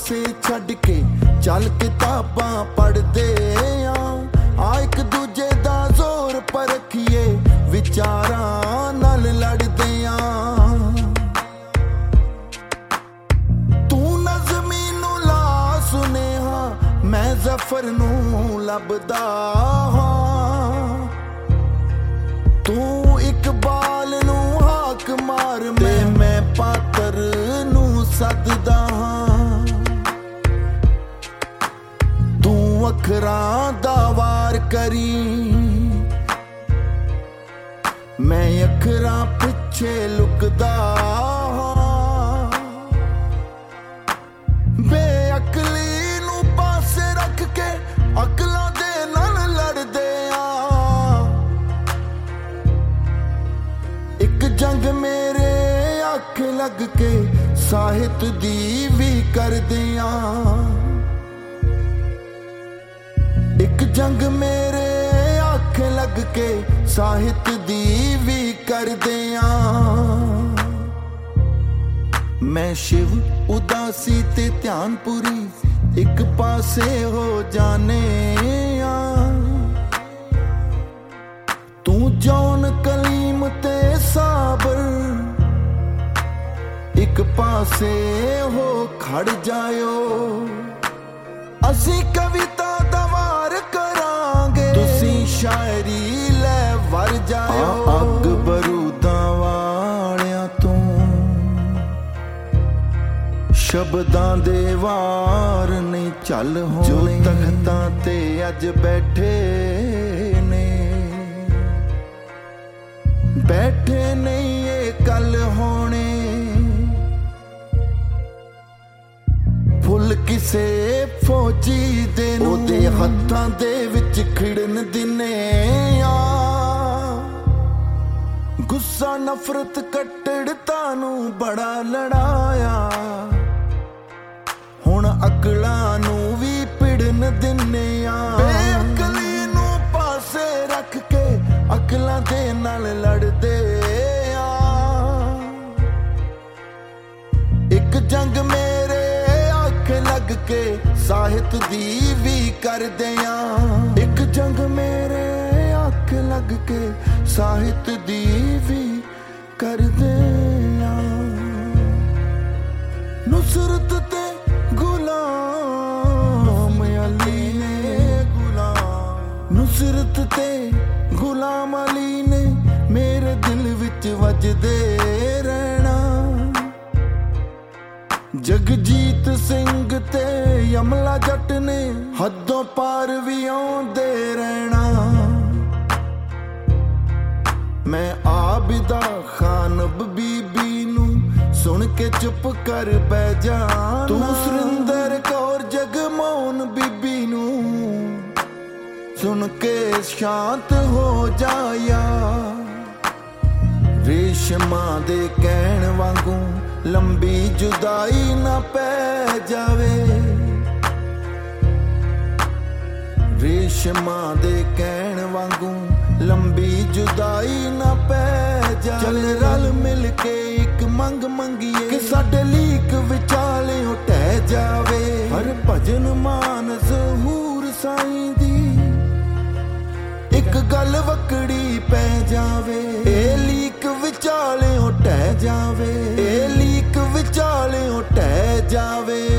पासे छड़ के चल किताबां पढ़दे आ एक दूजे दा जोर परखिए विचारां नाल लड़दे तू नज़मी नू ला सुनेहा मैं ज़फर नू लभदा तू इकबाल नू हाक मार मैं पातर नू सददा तू अखरां दा वार करी मैं अखरां पिछे लुकदा बेअकली नू पासे रख के अकलां दे नाल लड़दे एक जंग मेरे अख लग के साहित दी भी करदे एक जंग मेरे अख लग के साहित दी भी करदे मैं शिव उदासी ते ध्यान पूरी एक पासे हो जाने तू जौन कलीम ते साबर एक पासे हो खड़ जायो असी कविता दा वार करांगे तुसी शायरी ले वर जायो अग बरूदां वालियां तू शब्दां दे वार नहीं चल होने जो तख्तां ते अज बैठे नहीं ये कल होने फुल किसे फौजी दे ओदे हत्थां दे विच खिड़न दिने गुस्सा नफरत कट्टड़ता नू बड़ा लड़ाया हुण अकलां नू भी पिड़न दिने बेअकली नू पासे रख के अकलां दे नाल लड़दे एक जंग मेरे अख लग के साहित दी भी करदे एक जंग मेरे अख लग के साहित दी भी करदे नुसरत ते गुलाम अली ने नुसरत ते गुलाम अली ने मेरे दिल विच वजदे रहना जगजीत सिंह ते यमला जट ने हदों पार भी आउंदे रहना मैं आबिदा खानब बीबी नू सुन के चुप कर बै जाना तू सुरिंदर कौर जगमोहन बीबी नू सुन के शांत हो जाया रेशमा दे कहण वांगू लंबी जुदाई ना पै जावे रेशमा दे कहण वांगू लंबी जुदाई ना पै जावे चल रल मिल के एक मंग मंगीए कि साडे लीक विचाले टह जावे हर भजन मानस हूर साईं दी एक गल वकड़ी पै जावे ए लीक विचाले टह जावे ए लीक विचाले टह जावे